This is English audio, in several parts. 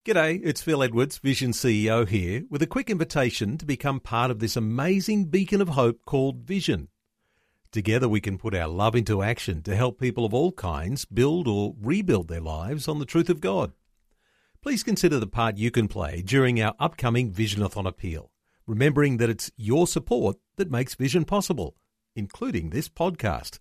G'day, it's Phil Edwards, Vision CEO here, with a quick invitation to become part of this amazing beacon of hope called Vision. Together we can put our love into action to help people of all kinds build or rebuild their lives on the truth of God. Please consider the part you can play during our upcoming Visionathon appeal, remembering that it's your support that makes Vision possible, including this podcast.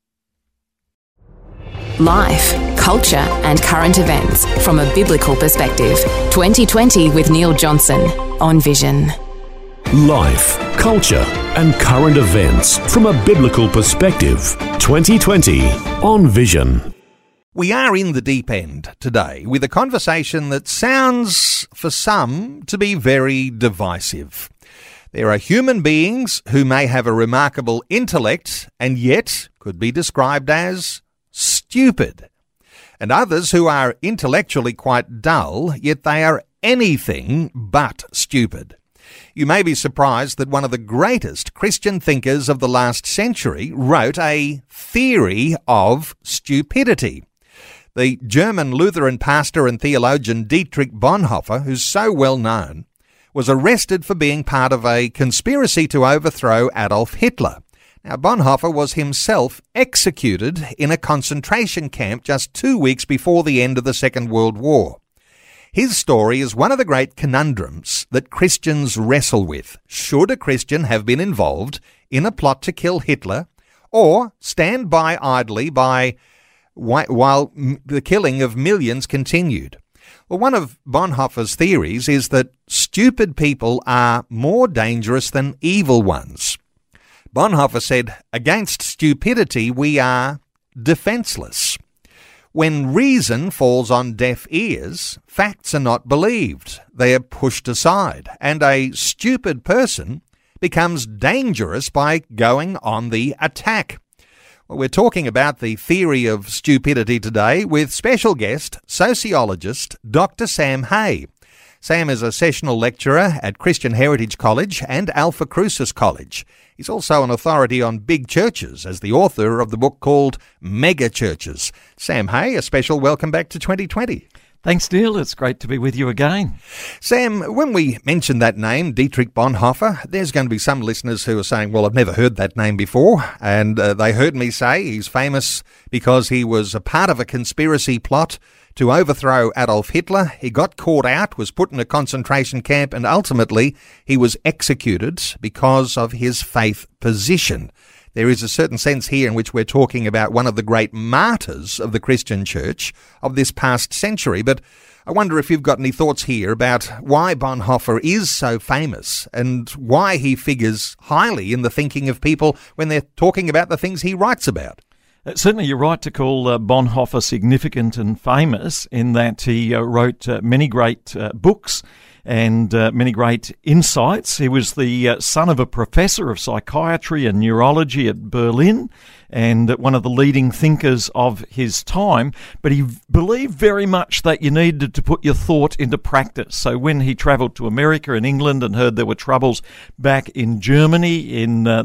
Life, culture and current events from a biblical perspective. 2020 with Neil Johnson on Vision. Life, culture and current events from a biblical perspective. 2020 on Vision. We are in the deep end today with a conversation that sounds, for some, to be very divisive. There are human beings who may have a remarkable intellect and yet could be described as stupid, and others who are intellectually quite dull, yet they are anything but stupid. You may be surprised that one of the greatest Christian thinkers of the last century wrote a theory of stupidity. The German Lutheran pastor and theologian Dietrich Bonhoeffer, who's so well known, was arrested for being part of a conspiracy to overthrow Adolf Hitler. Now, Bonhoeffer was himself executed in a concentration camp just 2 weeks before the end of the Second World War. His story is one of the great conundrums that Christians wrestle with. Should a Christian have been involved in a plot to kill Hitler, or stand by idly while the killing of millions continued? Well, one of Bonhoeffer's theories is that stupid people are more dangerous than evil ones. Bonhoeffer said, "Against stupidity we are defenseless. When reason falls on deaf ears, facts are not believed. They are pushed aside, and a stupid person becomes dangerous by going on the attack." Well, we're talking about the theory of stupidity today with special guest, sociologist Dr. Sam Hay. Sam is a sessional lecturer at Christian Heritage College and Alpha Crucis College. He's also an authority on big churches as the author of the book called Mega Churches. Sam Hay, a special welcome back to 2020. Thanks, Neil. It's great to be with you again. Sam, when we mention that name, Dietrich Bonhoeffer, there's going to be some listeners who are saying, well, I've never heard that name before. And they heard me say he's famous because he was a part of a conspiracy plot to overthrow Adolf Hitler. He got caught out, was put in a concentration camp, and ultimately he was executed because of his faith position. There is a certain sense here in which we're talking about one of the great martyrs of the Christian church of this past century. But I wonder if you've got any thoughts here about why Bonhoeffer is so famous and why he figures highly in the thinking of people when they're talking about the things he writes about. Certainly you're right to call Bonhoeffer significant and famous in that he wrote many great books and many great insights. He was the son of a professor of psychiatry and neurology at Berlin and one of the leading thinkers of his time, but he believed very much that you needed to put your thought into practice. So when he travelled to America and England and heard there were troubles back in Germany in the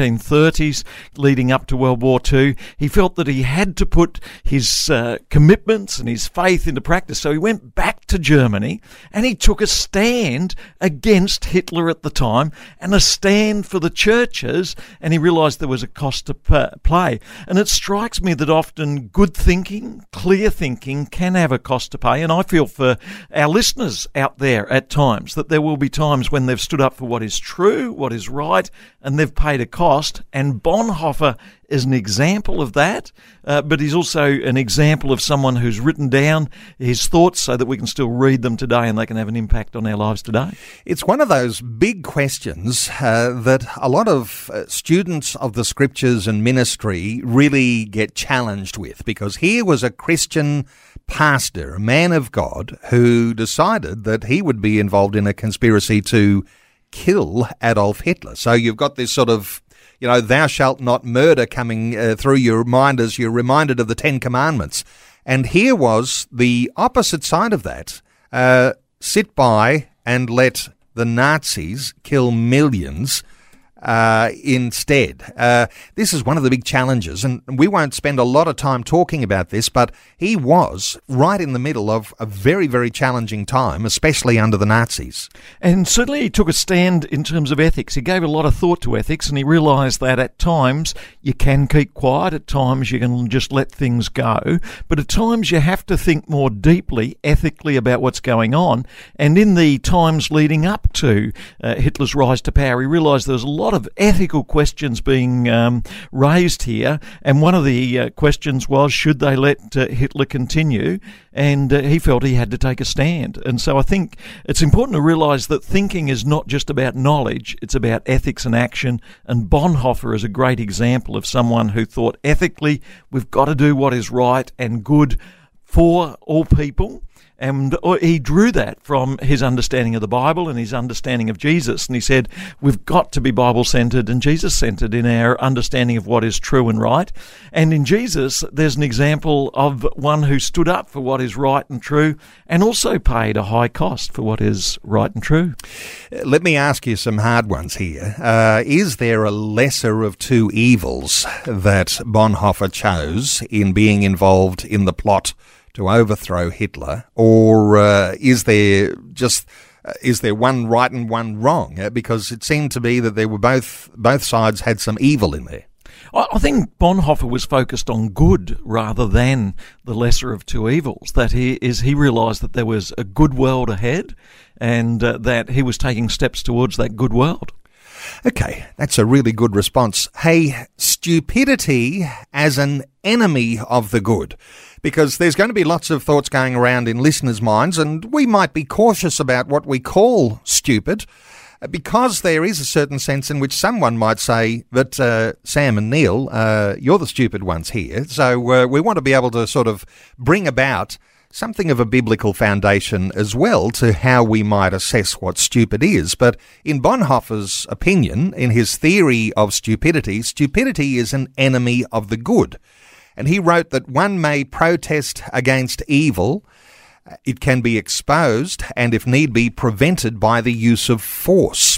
1930s leading up to World War II, he felt that he had to put his commitments and his faith into practice. So he went back to Germany and he took a stand against Hitler at the time and a stand for the churches, and he realised there was a cost to play. And it strikes me that often good thinking, clear thinking can have a cost to pay, and I feel for our listeners out there at times that there will be times when they've stood up for what is true, what is right, and they've paid a cost, and Bonhoeffer is an example of that, but he's also an example of someone who's written down his thoughts so that we can still read them today and they can have an impact on our lives today. It's one of those big questions that a lot of students of the scriptures and ministry really get challenged with, because here was a Christian pastor, a man of God, who decided that he would be involved in a conspiracy to kill Adolf Hitler. So you've got this sort of, thou shalt not murder coming through your mind as you're reminded of the Ten Commandments. And here was the opposite side of that. Sit by and let the Nazis kill millions instead. This is one of the big challenges, and we won't spend a lot of time talking about this, but he was right in the middle of a very, very challenging time, especially under the Nazis. And certainly he took a stand in terms of ethics. He gave a lot of thought to ethics, and he realised that at times you can keep quiet, at times you can just let things go, but at times you have to think more deeply, ethically about what's going on. And in the times leading up to Hitler's rise to power, he realised there was a lot of ethical questions being raised here, and one of the questions was, should they let Hitler continue? And he felt he had to take a stand. And so I think it's important to realise that thinking is not just about knowledge, it's about ethics and action. And Bonhoeffer is a great example of someone who thought ethically we've got to do what is right and good for all people. And he drew that from his understanding of the Bible and his understanding of Jesus. And he said, we've got to be Bible-centred and Jesus-centred in our understanding of what is true and right. And in Jesus, there's an example of one who stood up for what is right and true and also paid a high cost for what is right and true. Let me ask you some hard ones here. Is there a lesser of two evils that Bonhoeffer chose in being involved in the plot to overthrow Hitler, or is there one right and one wrong? Because it seemed to be that there were both sides had some evil in there. I think Bonhoeffer was focused on good rather than the lesser of two evils. That he realised that there was a good world ahead, and that he was taking steps towards that good world. Okay, that's a really good response. Hey, stupidity as an enemy of the good. Because there's going to be lots of thoughts going around in listeners' minds, and we might be cautious about what we call stupid, because there is a certain sense in which someone might say that, Sam and Neil, you're the stupid ones here. So we want to be able to sort of bring about something of a biblical foundation as well to how we might assess what stupid is. But in Bonhoeffer's opinion, in his theory of stupidity, stupidity is an enemy of the good. And he wrote that one may protest against evil, it can be exposed, and if need be, prevented by the use of force.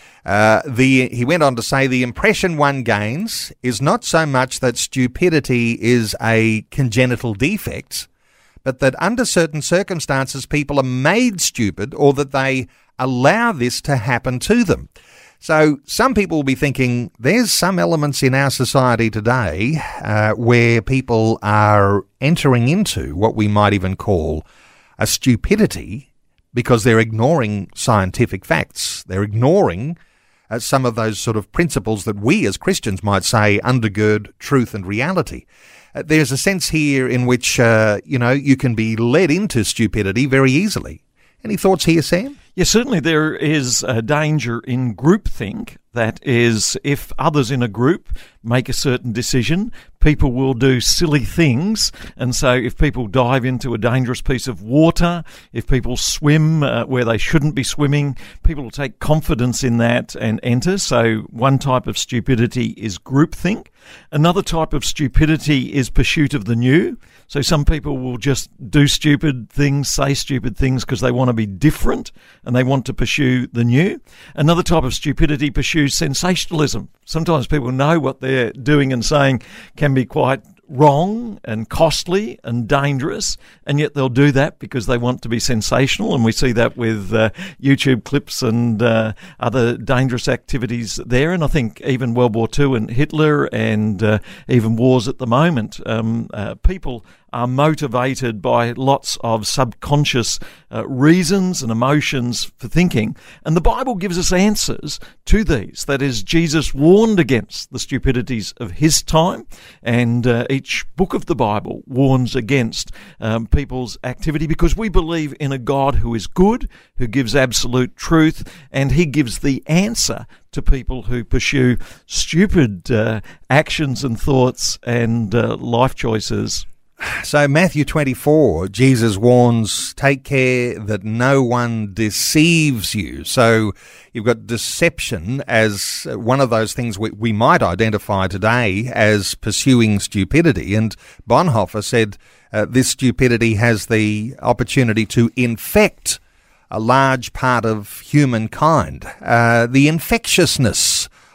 He went on to say the impression one gains is not so much that stupidity is a congenital defect, but that under certain circumstances people are made stupid, or that they allow this to happen to them. So some people will be thinking there's some elements in our society today where people are entering into what we might even call a stupidity because they're ignoring scientific facts. They're ignoring some of those sort of principles that we as Christians might say undergird truth and reality. There's a sense here in which, you can be led into stupidity very easily. Any thoughts here, Sam? Yes, certainly there is a danger in groupthink. That is, if others in a group make a certain decision, people will do silly things. And so if people dive into a dangerous piece of water, if people swim where they shouldn't be swimming, people will take confidence in that and enter. So one type of stupidity is groupthink. Another type of stupidity is pursuit of the new. So some people will just do stupid things, say stupid things because they want to be different and they want to pursue the new. Another type of stupidity pursues sensationalism. Sometimes people know what they're doing and saying can be quite wrong and costly and dangerous, and yet they'll do that because they want to be sensational, and we see that with YouTube clips and other dangerous activities there. And I think even World War II and Hitler and even wars at the moment, people are motivated by lots of subconscious reasons and emotions for thinking. And the Bible gives us answers to these. That is, Jesus warned against the stupidities of his time, and each book of the Bible warns against people's activity, because we believe in a God who is good, who gives absolute truth, and he gives the answer to people who pursue stupid actions and thoughts and life choices. So Matthew 24, Jesus warns, take care that no one deceives you. So you've got deception as one of those things we might identify today as pursuing stupidity. And Bonhoeffer said this stupidity has the opportunity to infect a large part of humankind. The infectiousness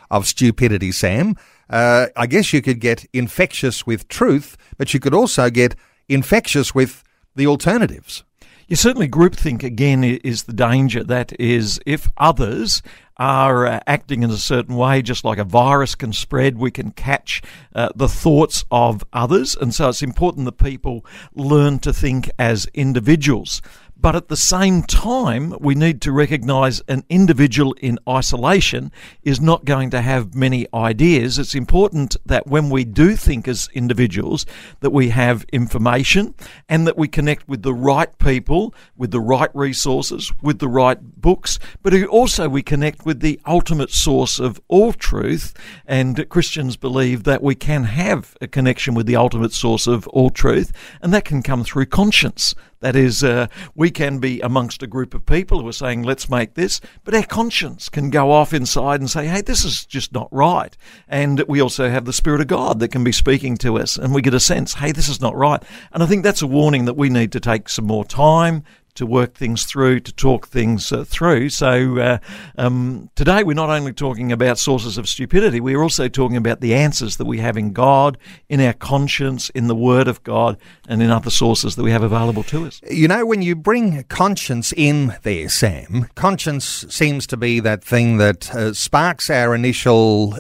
of stupidity, Sam. I guess you could get infectious with truth, but you could also get infectious with the alternatives. Yeah, certainly groupthink, again, is the danger. That is, if others are acting in a certain way, just like a virus can spread, we can catch the thoughts of others. And so it's important that people learn to think as individuals. But at the same time, we need to recognise an individual in isolation is not going to have many ideas. It's important that when we do think as individuals, that we have information and that we connect with the right people, with the right resources, with the right books, but also we connect with the ultimate source of all truth. And Christians believe that we can have a connection with the ultimate source of all truth, and that can come through conscience. That is, we can be amongst a group of people who are saying, let's make this, but our conscience can go off inside and say, hey, this is just not right. And we also have the Spirit of God that can be speaking to us, and we get a sense, hey, this is not right. And I think that's a warning that we need to take some more time to work things through, to talk things through. So today we're not only talking about sources of stupidity, we're also talking about the answers that we have in God, in our conscience, in the Word of God, and in other sources that we have available to us. You know, when you bring conscience in there, Sam, conscience seems to be that thing that sparks our initial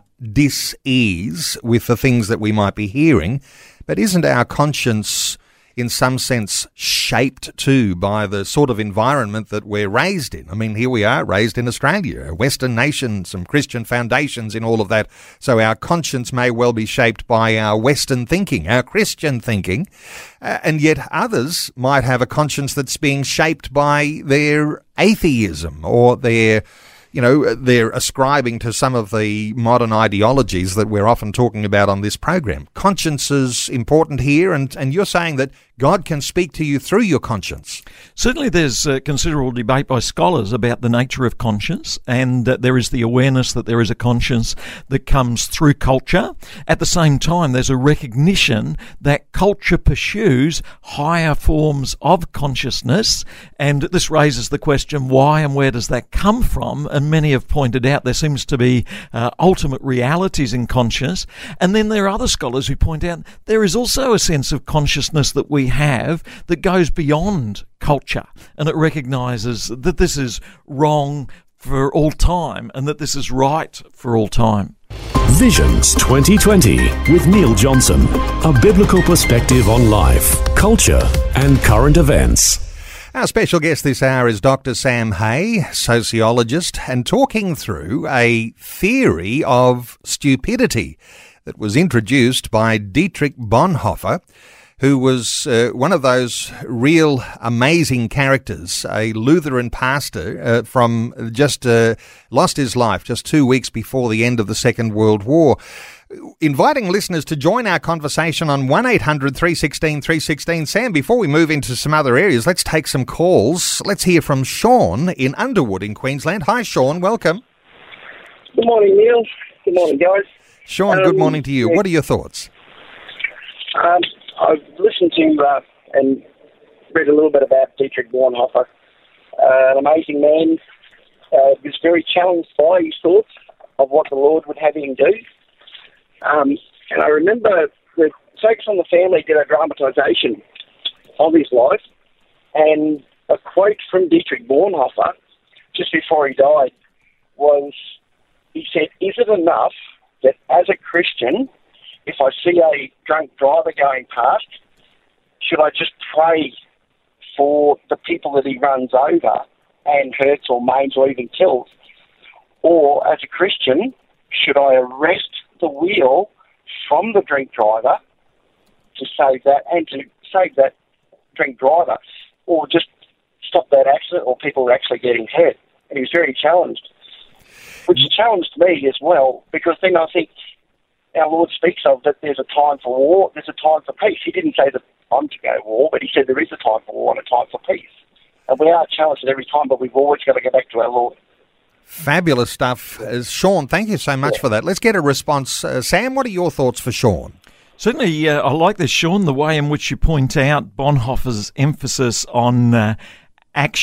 dis-ease with the things that we might be hearing, but isn't our conscience in some sense shaped too by the sort of environment that we're raised in? I mean, here we are, raised in Australia, a Western nation, some Christian foundations in all of that. So our conscience may well be shaped by our Western thinking, our Christian thinking, and yet others might have a conscience that's being shaped by their atheism or their, you know, they're ascribing to some of the modern ideologies that we're often talking about on this program. Conscience is important here, and you're saying that God can speak to you through your conscience. Certainly there's considerable debate by scholars about the nature of conscience, and there is the awareness that there is a conscience that comes through culture. At the same time, there's a recognition that culture pursues higher forms of consciousness, and this raises the question, why and where does that come from? And many have pointed out there seems to be ultimate realities in conscience. And then there are other scholars who point out there is also a sense of consciousness that we have that goes beyond culture, and it recognises that this is wrong for all time and that this is right for all time. Visions 2020 with Neil Johnson, a biblical perspective on life, culture and current events. Our special guest this hour is Dr. Sam Hay, sociologist, and talking through a theory of stupidity that was introduced by Dietrich Bonhoeffer, who was one of those real amazing characters, a Lutheran pastor from just lost his life just 2 weeks before the end of the Second World War. Inviting listeners to join our conversation on 1-800-316-316. Sam, before we move into some other areas, let's take some calls. Let's hear from Sean in Underwood in Queensland. Hi, Sean. Welcome. Good morning, Neil. Good morning, guys. Sean, good morning to you. What are your thoughts? I've listened to and read a little bit about Dietrich Bonhoeffer, an amazing man. Was very challenged by his thoughts of what the Lord would have him do. And I remember the Focus on the Family did a dramatisation of his life, and a quote from Dietrich Bonhoeffer just before he died was, he said, "Is it enough that as a Christian, if I see a drunk driver going past, should I just pray for the people that he runs over and hurts or maims or even kills? Or as a Christian, should I arrest the wheel from the drink driver to save that and to save that drink driver, or just stop that accident or people are actually getting hurt?" And he was very challenged, which challenged me as well, because then I think our Lord speaks of that there's a time for war, there's a time for peace. He didn't say that I'm to go to war, but he said there is a time for war and a time for peace. And we are challenged at every time, but we've always got to go back to our Lord. Fabulous stuff. Sean, thank you so much for that. Let's get a response. Sam, what are your thoughts for Sean? Certainly, I like this, Sean, the way in which you point out Bonhoeffer's emphasis on action.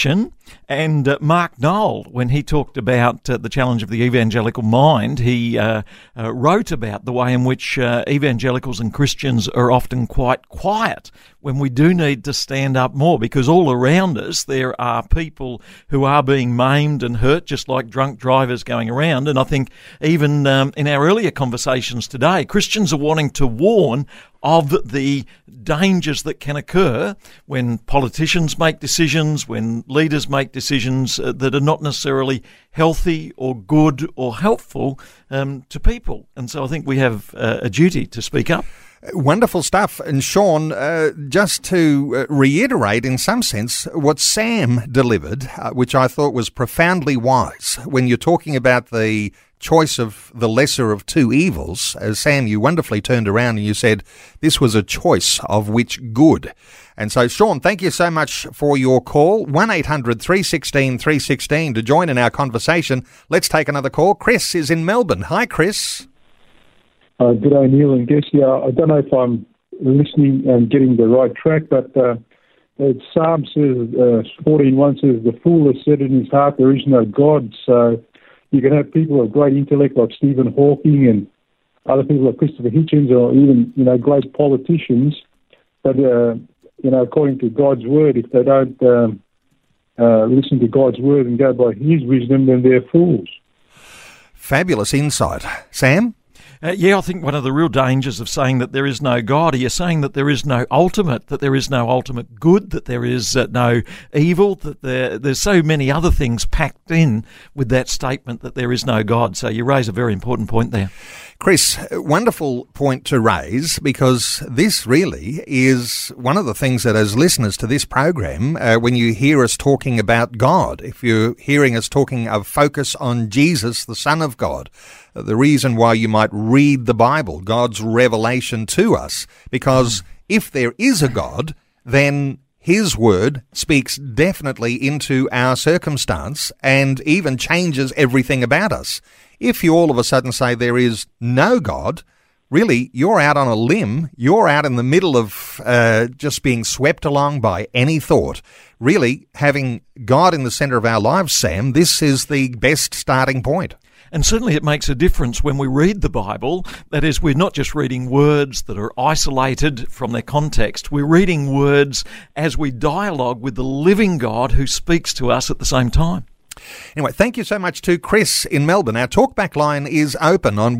And Mark Noll, when he talked about the challenge of the evangelical mind, he wrote about the way in which evangelicals and Christians are often quite quiet when we do need to stand up more, because all around us there are people who are being maimed and hurt, just like drunk drivers going around. And I think even in our earlier conversations today, Christians are wanting to warn of the dangers that can occur when politicians make decisions, when leaders make decisions that are not necessarily healthy or good or helpful to people. And so I think we have a duty to speak up. Wonderful stuff. And Sean, just to reiterate in some sense what Sam delivered, which I thought was profoundly wise, when you're talking about the choice of the lesser of two evils, Sam, you wonderfully turned around and you said this was a choice of which good. And so, Sean, thank you so much for your call. 1-800-316-316 to join in our conversation. Let's take another call. Chris is in Melbourne. Hi, Chris. Good day, Neil and Guess. I don't know if I'm listening and getting the right track, but Psalm says, 14:1 says, the fool has said in his heart there is no God. So you can have people of great intellect like Stephen Hawking and other people like Christopher Hitchens, or even, great politicians. But, according to God's word, if they don't listen to God's word and go by his wisdom, then they're fools. Fabulous insight. Sam? I think one of the real dangers of saying that there is no God, you're saying that there is no ultimate, that there is no ultimate good, that there is no evil, that there's so many other things packed in with that statement that there is no God. So you raise a very important point there. Chris, wonderful point to raise, because this really is one of the things that as listeners to this program, when you hear us talking about God, if you're hearing us talking of focus on Jesus, the Son of God, the reason why you might read the Bible, God's revelation to us, because if there is a God, then his word speaks definitely into our circumstance and even changes everything about us. If you all of a sudden say there is no God, really, you're out on a limb. You're out in the middle of just being swept along by any thought. Really, having God in the centre of our lives, Sam, this is the best starting point. And certainly it makes a difference when we read the Bible. That is, we're not just reading words that are isolated from their context. We're reading words as we dialogue with the living God who speaks to us at the same time. Anyway, thank you so much to Chris in Melbourne. Our talkback line is open on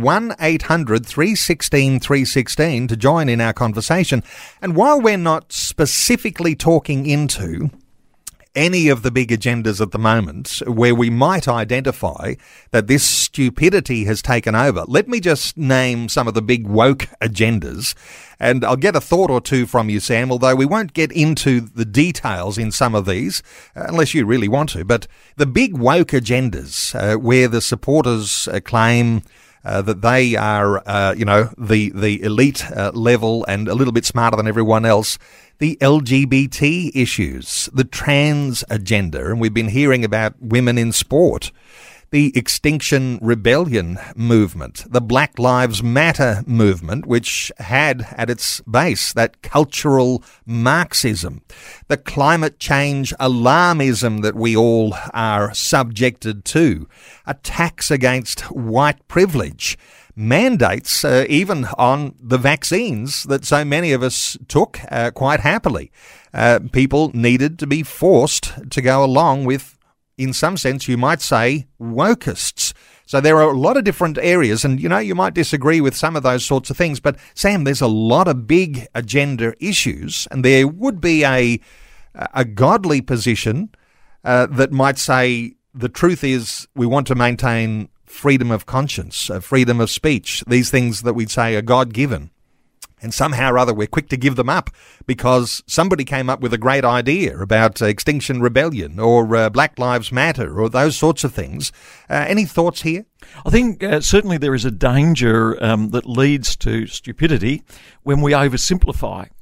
1-800-316-316 to join in our conversation. And while we're not specifically talking into any of the big agendas at the moment where we might identify that this stupidity has taken over, let me just name some of the big woke agendas, and I'll get a thought or two from you, Sam, although we won't get into the details in some of these, unless you really want to. But the big woke agendas, where the supporters claim that they are, the elite level and a little bit smarter than everyone else, the LGBT issues, the trans agenda, and we've been hearing about women in sport, the Extinction Rebellion movement, the Black Lives Matter movement, which had at its base that cultural Marxism, the climate change alarmism that we all are subjected to, attacks against white privilege, mandates even on the vaccines that so many of us took quite happily. People needed to be forced to go along with, in some sense, you might say, wokeists. So there are a lot of different areas, and, you might disagree with some of those sorts of things, but, Sam, there's a lot of big agenda issues, and there would be a godly position that might say the truth is we want to maintain freedom of conscience, freedom of speech, these things that we'd say are God-given. And somehow or other we're quick to give them up because somebody came up with a great idea about Extinction Rebellion or Black Lives Matter or those sorts of things. Any thoughts here? I think certainly there is a danger that leads to stupidity when we oversimplify.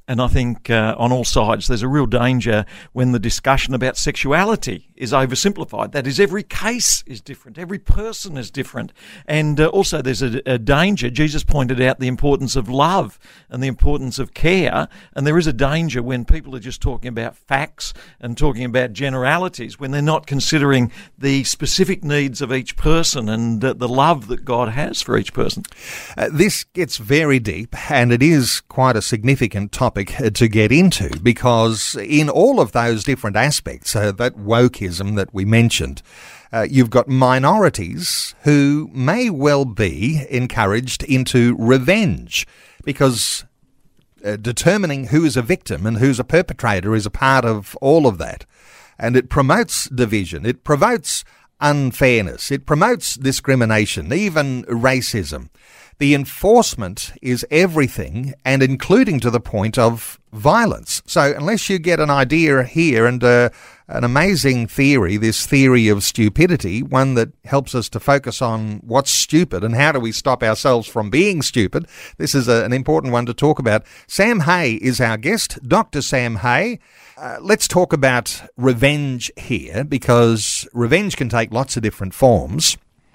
And I think on all sides there's a real danger when the discussion about sexuality is oversimplified. That is, every case is different, every person is different. And also there's a danger. Jesus pointed out the importance of love and the importance of care. And there is a danger when people are just talking about facts and talking about generalities, when they're not considering the specific needs of each person and the love that God has for each person. This gets very deep, and it is quite a significant topic to get into, because in all of those different aspects, that wokeism that we mentioned, you've got minorities who may well be encouraged into revenge, because determining who is a victim and who's a perpetrator is a part of all of that. And it promotes division, it promotes unfairness, it promotes discrimination, even racism. The enforcement is everything, and including to the point of violence. So unless you get an idea here and an amazing theory, this theory of stupidity, one that helps us to focus on what's stupid and how do we stop ourselves from being stupid, this is an important one to talk about. Sam Hay is our guest, Dr. Sam Hay. Let's talk about revenge here, because revenge can take lots of different forms.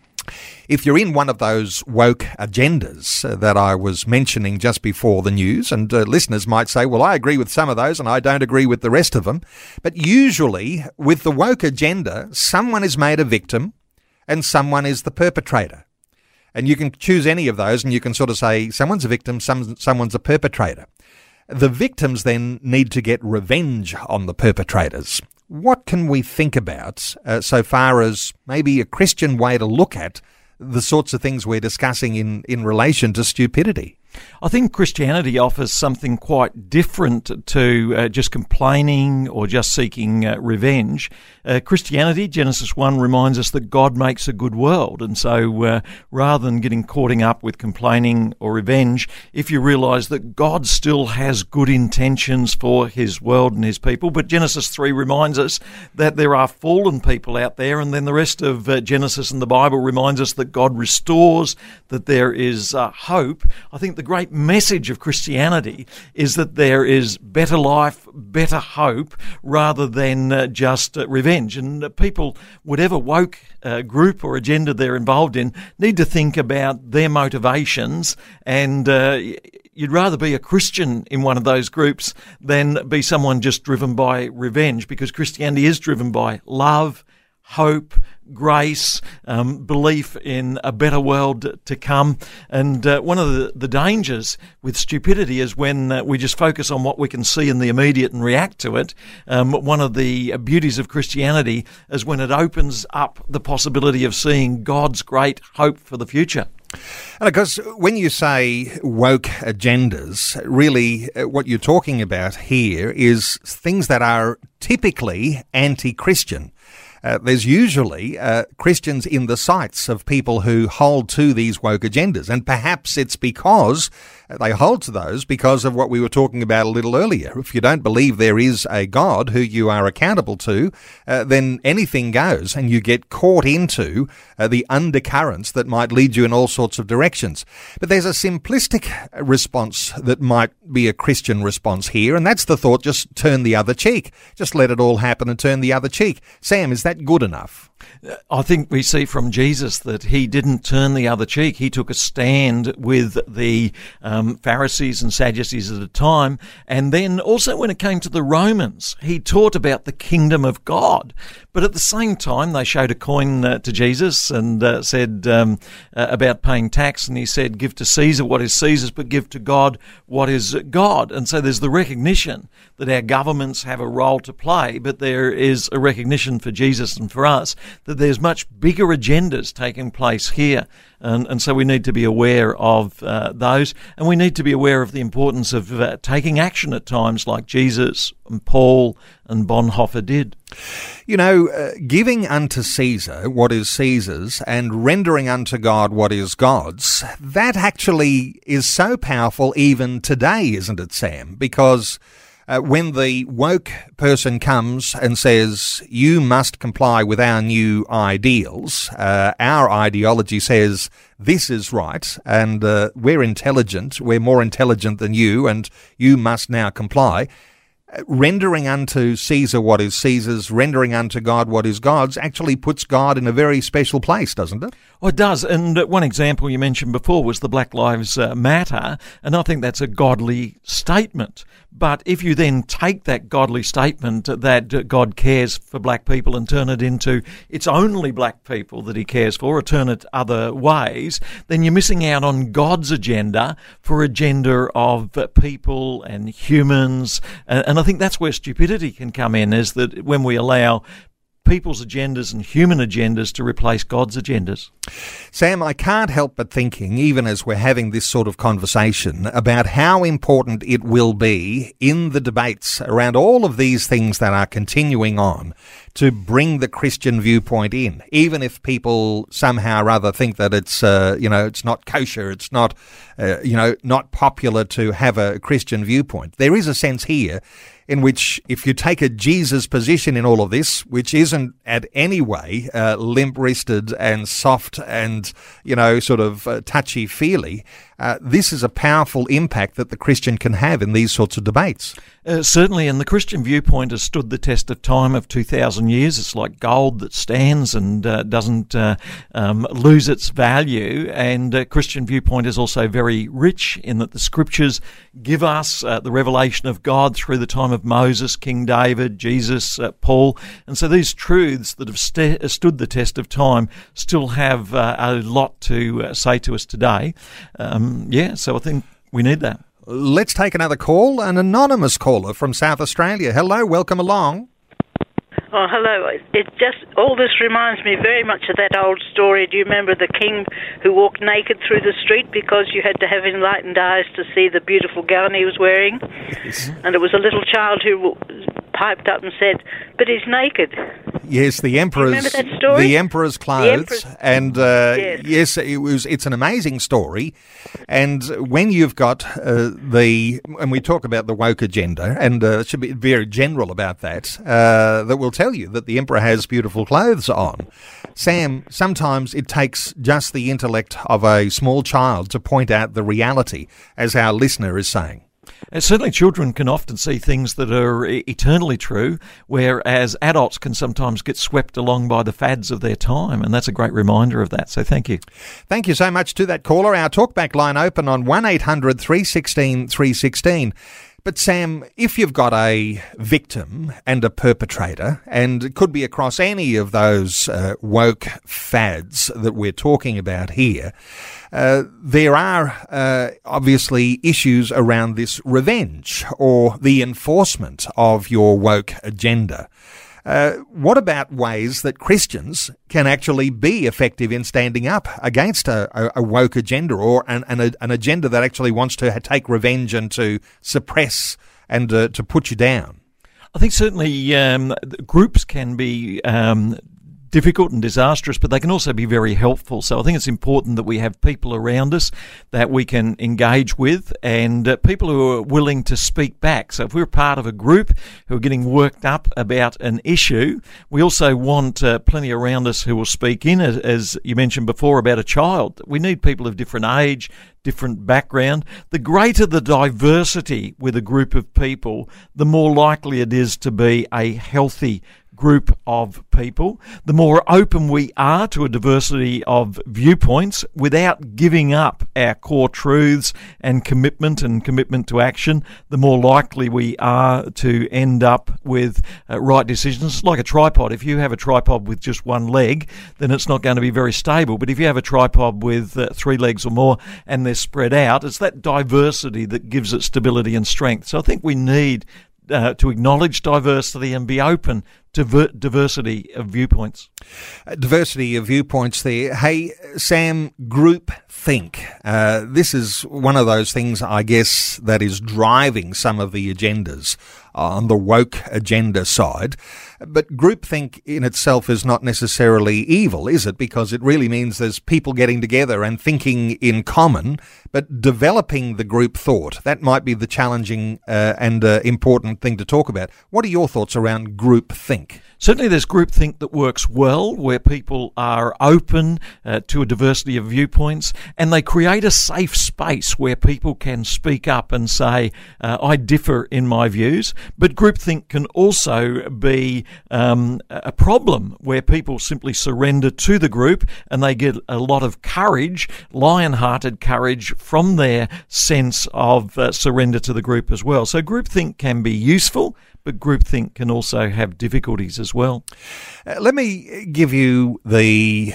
If you're in one of those woke agendas that I was mentioning just before the news, and listeners might say, well, I agree with some of those and I don't agree with the rest of them, but usually with the woke agenda, someone is made a victim and someone is the perpetrator. And you can choose any of those and you can sort of say someone's a victim, someone's a perpetrator. The victims then need to get revenge on the perpetrators. What can we think about so far as maybe a Christian way to look at the sorts of things we're discussing in relation to stupidity? I think Christianity offers something quite different to just complaining or just seeking revenge. Christianity, Genesis 1, reminds us that God makes a good world. And so rather than getting caught up with complaining or revenge, if you realise that God still has good intentions for his world and his people, but Genesis 3 reminds us that there are fallen people out there, and then the rest of Genesis and the Bible reminds us that God restores, that there is hope. I think the great message of Christianity is that there is better life, better hope, rather than just revenge. And people, whatever woke group or agenda they're involved in, need to think about their motivations, and you'd rather be a Christian in one of those groups than be someone just driven by revenge, because Christianity is driven by love, hope, grace, belief in a better world to come. And one of the dangers with stupidity is when we just focus on what we can see in the immediate and react to it. One of the beauties of Christianity is when it opens up the possibility of seeing God's great hope for the future. And of course, when you say woke agendas, really what you're talking about here is things that are typically anti-Christian. There's usually Christians in the sights of people who hold to these woke agendas, and perhaps it's because they hold to those because of what we were talking about a little earlier. If you don't believe there is a God who you are accountable to, then anything goes, and you get caught into the undercurrents that might lead you in all sorts of directions. But there's a simplistic response that might be a Christian response here, and that's the thought, just turn the other cheek. Just let it all happen and turn the other cheek. Sam, is that good enough? I think we see from Jesus that he didn't turn the other cheek. He took a stand with the Pharisees and Sadducees at the time. And then also when it came to the Romans, he taught about the kingdom of God. But at the same time, they showed a coin to Jesus and said about paying tax. And he said, give to Caesar what is Caesar's, but give to God what is God. And so there's the recognition that our governments have a role to play, but there is a recognition for Jesus and for us that there's much bigger agendas taking place here. And so we need to be aware of those, and we need to be aware of the importance of taking action at times like Jesus and Paul and Bonhoeffer did. You know, giving unto Caesar what is Caesar's and rendering unto God what is God's, that actually is so powerful even today, isn't it, Sam? Because When the woke person comes and says, you must comply with our new ideals, our ideology says this is right, and we're intelligent, we're more intelligent than you, and you must now comply. Rendering unto Caesar what is Caesar's, rendering unto God what is God's, actually puts God in a very special place, doesn't it? Well, it does. And one example you mentioned before was the Black Lives Matter, and I think that's a godly statement. But if you then take that godly statement that God cares for black people and turn it into it's only black people that he cares for, or turn it other ways, then you're missing out on God's agenda for agenda of people and humans. And I think that's where stupidity can come in, is that when we allow people's agendas and human agendas to replace God's agendas. Sam, I can't help but thinking, even as we're having this sort of conversation, about how important it will be in the debates around all of these things that are continuing on to bring the Christian viewpoint in, even if people somehow or other think that it's, it's not kosher, it's not, not popular to have a Christian viewpoint. There is a sense here in which if you take a Jesus position in all of this, which isn't at any way limp-wristed and soft and, sort of touchy-feely, this is a powerful impact that the Christian can have in these sorts of debates. Certainly, and the Christian viewpoint has stood the test of time of 2,000 years. It's like gold that stands and doesn't lose its value. And Christian viewpoint is also very rich in that the Scriptures give us the revelation of God through the time of Moses, King David, Jesus, Paul. And so these truths that have stood the test of time still have a lot to say to us today. So I think we need that. Let's take another call, an anonymous caller from South Australia. Hello, welcome along. Oh, hello. All this reminds me very much of that old story. Do you remember the king who walked naked through the street because you had to have enlightened eyes to see the beautiful gown he was wearing? Yes. And it was a little child who piped up and said, but he's naked. Yes, the emperor's. Remember that story? The emperor's clothes, and yes, it's an amazing story. And when you've got and we talk about the woke agenda, and it should be very general about that, that will tell you that the emperor has beautiful clothes on. Sam, sometimes it takes just the intellect of a small child to point out the reality, as our listener is saying. Certainly children can often see things that are eternally true, whereas adults can sometimes get swept along by the fads of their time, and that's a great reminder of that. So thank you. Thank you so much to that caller. Our talkback line open on 1800 316 316. But Sam, if you've got a victim and a perpetrator, and it could be across any of those woke fads that we're talking about here, there are obviously issues around this revenge or the enforcement of your woke agenda. What about ways that Christians can actually be effective in standing up against a woke agenda or an agenda that actually wants to take revenge and to suppress and to put you down? I think certainly groups can be difficult and disastrous, but they can also be very helpful. So I think it's important that we have people around us that we can engage with and people who are willing to speak back. So if we're part of a group who are getting worked up about an issue, we also want plenty around us who will speak in, as you mentioned before about a child. We need people of different age, different background. The greater the diversity with a group of people, the more likely it is to be a healthy group of people. The more open we are to a diversity of viewpoints without giving up our core truths and commitment to action, the more likely we are to end up with right decisions. It's like a tripod. If you have a tripod with just one leg, then it's not going to be very stable. But if you have a tripod with 3 legs or more and they're spread out, it's that diversity that gives it stability and strength. So I think we need to acknowledge diversity and be open to diversity of viewpoints. Diversity of viewpoints there. Hey, Sam, group think. This is one of those things, I guess, that is driving some of the agendas on the woke agenda side. But groupthink in itself is not necessarily evil, is it? Because it really means there's people getting together and thinking in common, but developing the group thought, that might be the challenging and important thing to talk about. What are your thoughts around groupthink? Certainly there's groupthink that works well, where people are open to a diversity of viewpoints, and they create a safe space where people can speak up and say, I differ in my views. But groupthink can also be a problem where people simply surrender to the group and they get a lot of courage, lion-hearted courage, from their sense of surrender to the group as well. So groupthink can be useful, but groupthink can also have difficulties as well. Let me give you the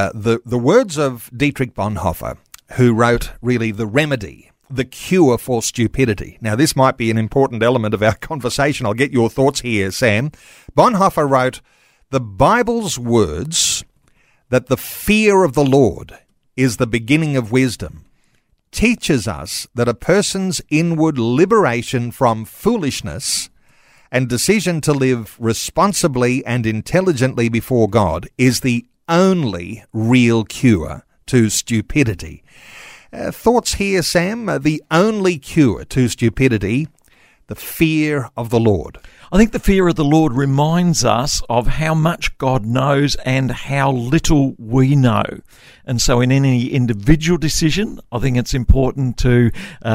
words of Dietrich Bonhoeffer, who wrote really the remedy, the cure for stupidity. Now, this might be an important element of our conversation. I'll get your thoughts here, Sam. Bonhoeffer wrote, "The Bible's words that the fear of the Lord is the beginning of wisdom teaches us that a person's inward liberation from foolishness and decision to live responsibly and intelligently before God is the only real cure to stupidity." Thoughts here, Sam? The only cure to stupidity, the fear of the Lord. I think the fear of the Lord reminds us of how much God knows and how little we know. And so in any individual decision, I think it's important to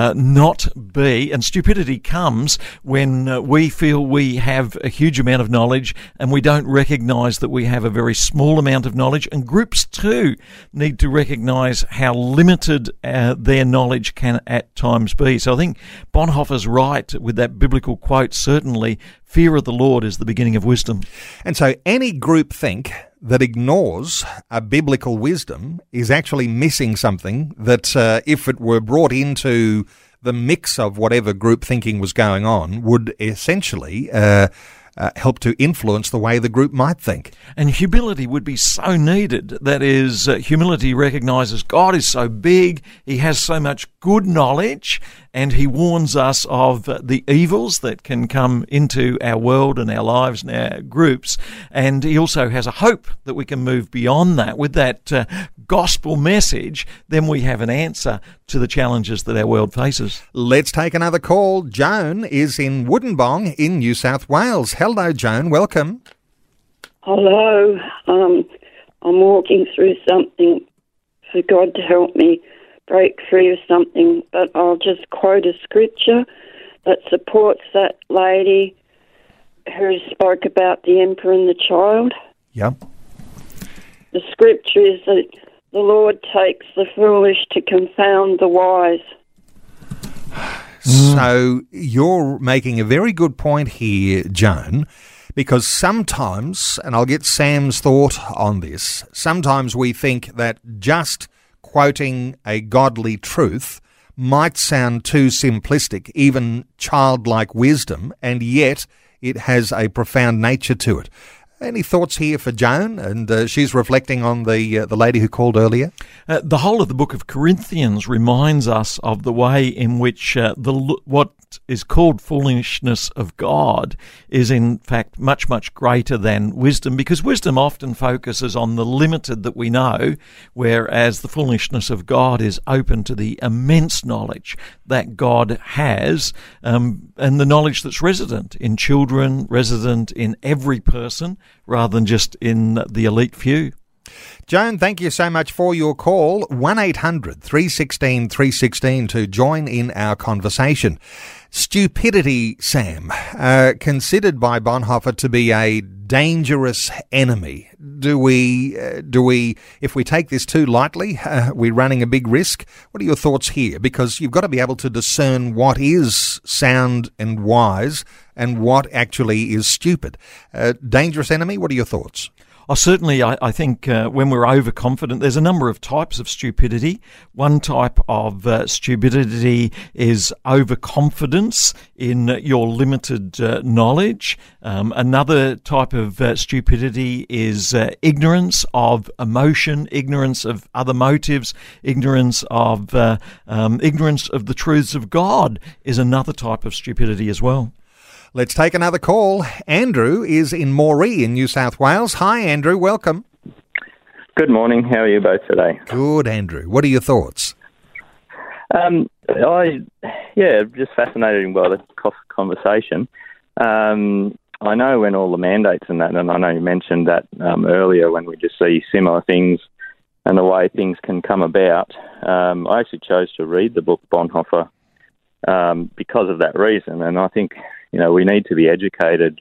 not be, and stupidity comes when we feel we have a huge amount of knowledge and we don't recognise that we have a very small amount of knowledge. And groups too need to recognise how limited their knowledge can at times be. So I think Bonhoeffer's right with that biblical quote, certainly, fear of the Lord is the beginning of wisdom. And so any groupthink that ignores a biblical wisdom is actually missing something that, if it were brought into the mix of whatever group thinking was going on, would essentially help to influence the way the group might think. And humility would be so needed. That is, humility recognises God is so big, he has so much good knowledge, and he warns us of the evils that can come into our world and our lives and our groups. And he also has a hope that we can move beyond that. With that gospel message, then we have an answer to the challenges that our world faces. Let's take another call. Joan is in Woodinbong in New South Wales. Hello, Joan. Welcome. Hello. I'm walking through something for God to help me break free of something, but I'll just quote a scripture that supports that lady who spoke about the emperor and the child. Yeah. The scripture is that the Lord takes the foolish to confound the wise. So you're making a very good point here, Joan, because sometimes, and I'll get Sam's thought on this, sometimes we think that just quoting a godly truth might sound too simplistic, even childlike wisdom, and yet it has a profound nature to it. Any thoughts here for Joan? And she's reflecting on the lady who called earlier. The whole of the book of Corinthians reminds us of the way in which what is called foolishness of God is in fact much, much greater than wisdom, because wisdom often focuses on the limited that we know, whereas the foolishness of God is open to the immense knowledge that God has, and the knowledge that's resident in children, resident in every person, rather than just in the elite few. Joan, thank you so much for your call. 1-800-316-316 to join in our conversation. Stupidity, Sam, considered by Bonhoeffer to be a dangerous enemy. Do we, if we take this too lightly, we're running a big risk? What are your thoughts here? Because you've got to be able to discern what is sound and wise and what actually is stupid. Dangerous enemy, what are your thoughts? Certainly, I think when we're overconfident, there's a number of types of stupidity. One type of stupidity is overconfidence in your limited knowledge. Another type of stupidity is ignorance of emotion, ignorance of other motives, ignorance of the truths of God is another type of stupidity as well. Let's take another call. Andrew is in Moree in New South Wales. Hi, Andrew. Welcome. Good morning. How are you both today? Good, Andrew. What are your thoughts? Just fascinating by the conversation. I know when all the mandates and that, and I know you mentioned that earlier when we just see similar things and the way things can come about. I actually chose to read the book Bonhoeffer because of that reason, and I think we need to be educated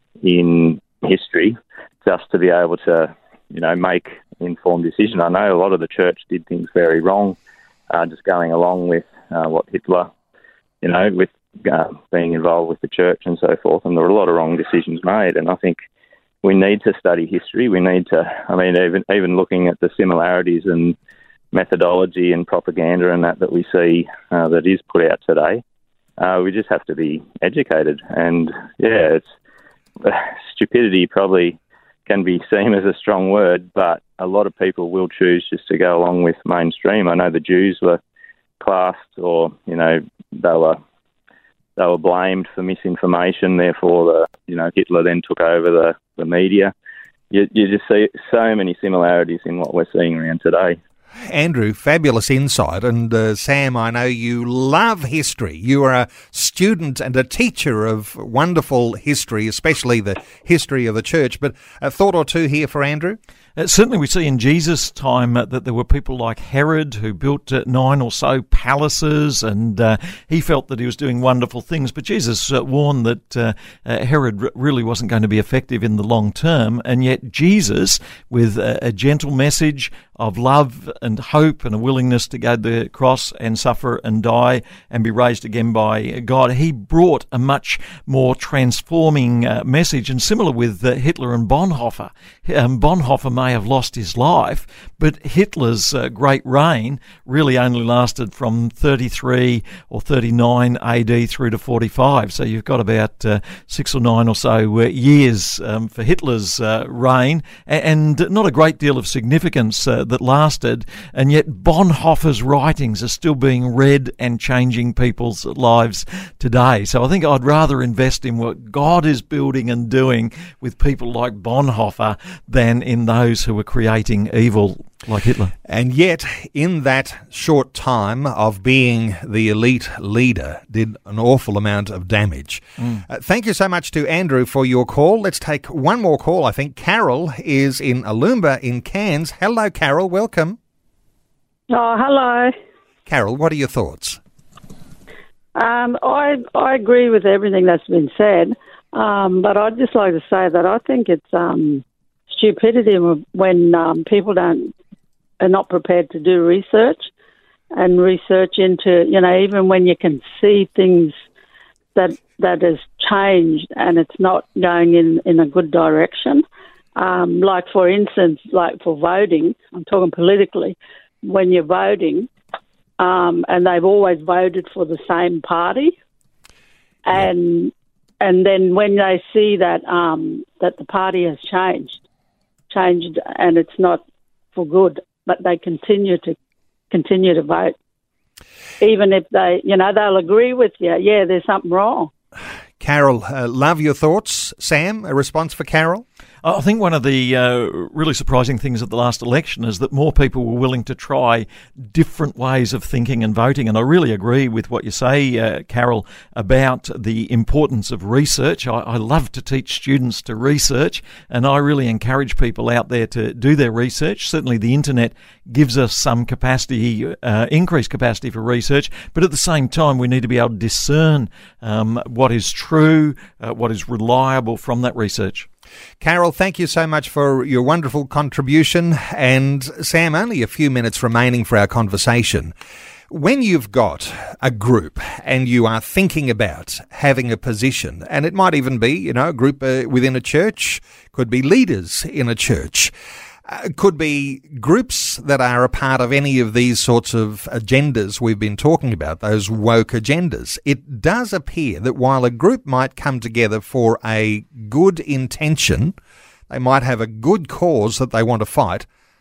in history just to be able to make informed decisions. I know a lot of the church did things very wrong, just going along with what Hitler, with being involved with the church and so forth, and there were a lot of wrong decisions made. And I think we need to study history. We need to, even looking at the similarities and methodology and propaganda and that we see that is put out today, we just have to be educated. And it's stupidity probably can be seen as a strong word, but a lot of people will choose just to go along with mainstream. I know the Jews were classed, or they were blamed for misinformation. Therefore, Hitler then took over the media. You just see so many similarities in what we're seeing around today. Andrew, fabulous insight. And Sam, I know you love history. You are a student and a teacher of wonderful history, especially the history of the church. But a thought or two here for Andrew? Certainly we see in Jesus' time that there were people like Herod who built 9 or so palaces, and he felt that he was doing wonderful things. But Jesus warned that Herod really wasn't going to be effective in the long term, and yet Jesus, with a gentle message of love and hope and a willingness to go to the cross and suffer and die and be raised again by God, he brought a much more transforming message. And similar with Hitler and Bonhoeffer. Bonhoeffer may have lost his life, but Hitler's great reign really only lasted from 33 or 39 AD through to 45. So you've got about 6 or 9 or so years for Hitler's reign, and not a great deal of significance that lasted, and yet Bonhoeffer's writings are still being read and changing people's lives today. So I think I'd rather invest in what God is building and doing with people like Bonhoeffer than in those who are creating evil like Hitler. And yet, in that short time of being the elite leader, did an awful amount of damage. Thank you so much to Andrew for your call. Let's take one more call, I think. Carol is in Aloomba in Cairns. Hello, Carol. Welcome. Oh, hello. Carol, what are your thoughts? I agree with everything that's been said, but I'd just like to say that I think it's stupidity when people are not prepared to do research into, even when you can see things that has changed and it's not going in a good direction. Like, for instance, like for voting, I'm talking politically, when you're voting, and they've always voted for the same party, and then when they see that that the party has changed and it's not for good, but they continue to vote, even if they'll agree with you. Yeah, there's something wrong. Carol, love your thoughts. Sam, a response for Carol? I think one of the really surprising things at the last election is that more people were willing to try different ways of thinking and voting. And I really agree with what you say, Carol, about the importance of research. I love to teach students to research, and I really encourage people out there to do their research. Certainly the internet gives us some capacity, increased capacity for research, but at the same time we need to be able to discern what is true, what is reliable from that research. Carol, thank you so much for your wonderful contribution. And Sam, only a few minutes remaining for our conversation. When you've got a group and you are thinking about having a position, and it might even be, a group within a church, could be leaders in a church, could be groups that are a part of any of these sorts of agendas we've been talking about, those woke agendas. It does appear that while a group might come together for a good intention, they might have a good cause that they want to fight,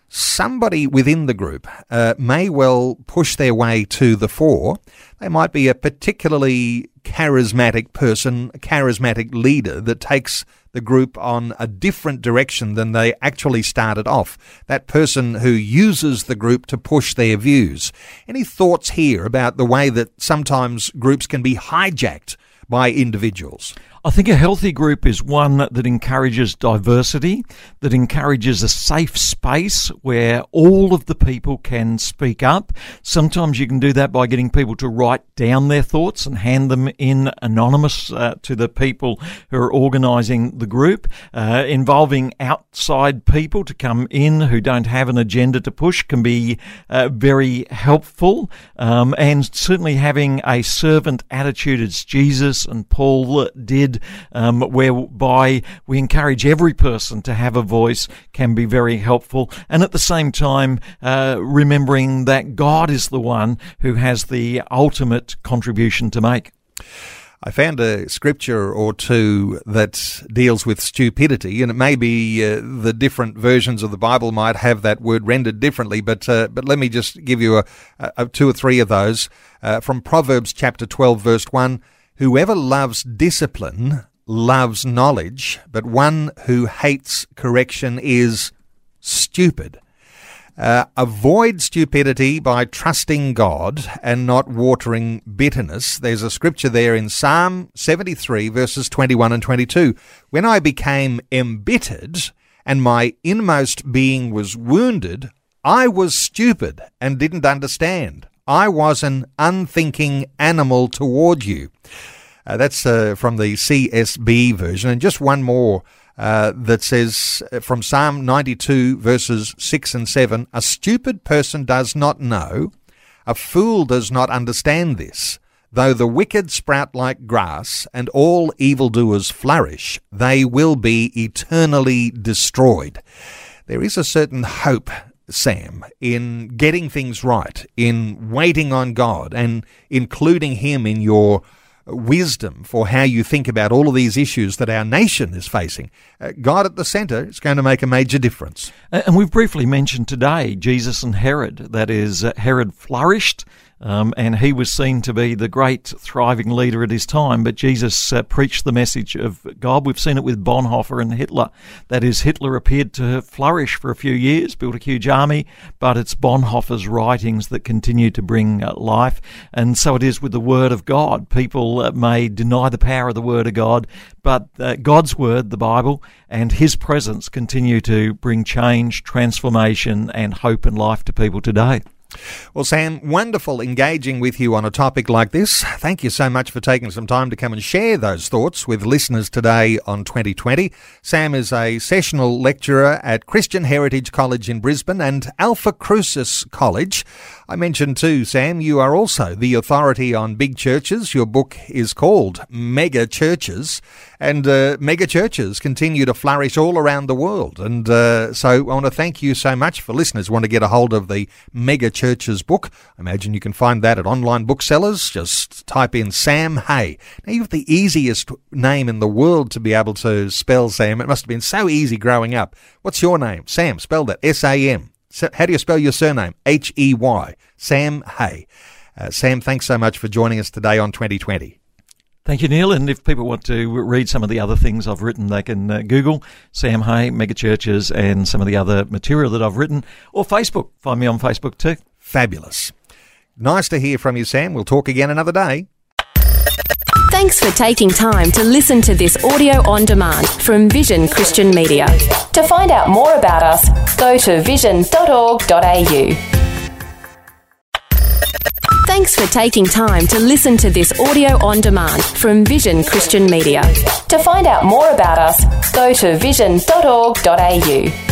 somebody within the group may well push their way to the fore. They might be a particularly charismatic person, a charismatic leader that takes the group on a different direction than they actually started off. That person who uses the group to push their views. Any thoughts here about the way that sometimes groups can be hijacked by individuals? I think a healthy group is one that encourages diversity, that encourages a safe space where all of the people can speak up. Sometimes you can do that by getting people to write down their thoughts and hand them in anonymous to the people who are organising the group. Involving outside people to come in who don't have an agenda to push can be very helpful. And certainly having a servant attitude as Jesus and Paul did, whereby we encourage every person to have a voice, can be very helpful. And at the same time, remembering that God is the one who has the ultimate contribution to make. I found a scripture or two that deals with stupidity, and it may be the different versions of the Bible might have that word rendered differently, but let me just give you two or three of those. From Proverbs chapter 12, verse 1, "Whoever loves discipline loves knowledge, but one who hates correction is stupid." Avoid stupidity by trusting God and not watering bitterness. There's a scripture there in Psalm 73, verses 21 and 22. "When I became embittered and my inmost being was wounded, I was stupid and didn't understand. I was an unthinking animal toward you." That's from the CSB version. And just one more that says from Psalm 92, verses 6 and 7, "A stupid person does not know, a fool does not understand this. Though the wicked sprout like grass and all evildoers flourish, they will be eternally destroyed." There is a certain hope, Sam, in getting things right, in waiting on God and including Him in your wisdom for how you think about all of these issues that our nation is facing. God at the centre is going to make a major difference. And we've briefly mentioned today Jesus and Herod. That is, Herod flourished, and he was seen to be the great thriving leader at his time, but Jesus preached the message of God. We've seen it with Bonhoeffer and Hitler. That is, Hitler appeared to flourish for a few years, built a huge army, but it's Bonhoeffer's writings that continue to bring life. And so it is with the Word of God. People may deny the power of the Word of God, but God's Word, the Bible, and His presence continue to bring change, transformation, and hope and life to people today. Well, Sam, wonderful engaging with you on a topic like this. Thank you so much for taking some time to come and share those thoughts with listeners today on 2020. Sam is a sessional lecturer at Christian Heritage College in Brisbane and Alpha Crucis College. I mentioned too, Sam, you are also the authority on big churches. Your book is called Mega Churches, and mega churches continue to flourish all around the world. And so I want to thank you so much. For listeners who want to get a hold of the Mega Churches book, I imagine you can find that at online booksellers. Just type in Sam Hay. Now, you have the easiest name in the world to be able to spell, Sam. It must have been so easy growing up. What's your name? Sam, spell that, S-A-M. How do you spell your surname? H-E-Y. Sam Hay. Sam, thanks so much for joining us today on 2020. Thank you, Neil. And if people want to read some of the other things I've written, they can Google Sam Hay, Megachurches, and some of the other material that I've written, or Facebook. Find me on Facebook too. Fabulous. Nice to hear from you, Sam. We'll talk again another day. Thanks for taking time to listen to this audio on demand from Vision Christian Media. To find out more about us, go to vision.org.au. Thanks for taking time to listen to this audio on demand from Vision Christian Media. To find out more about us, go to vision.org.au.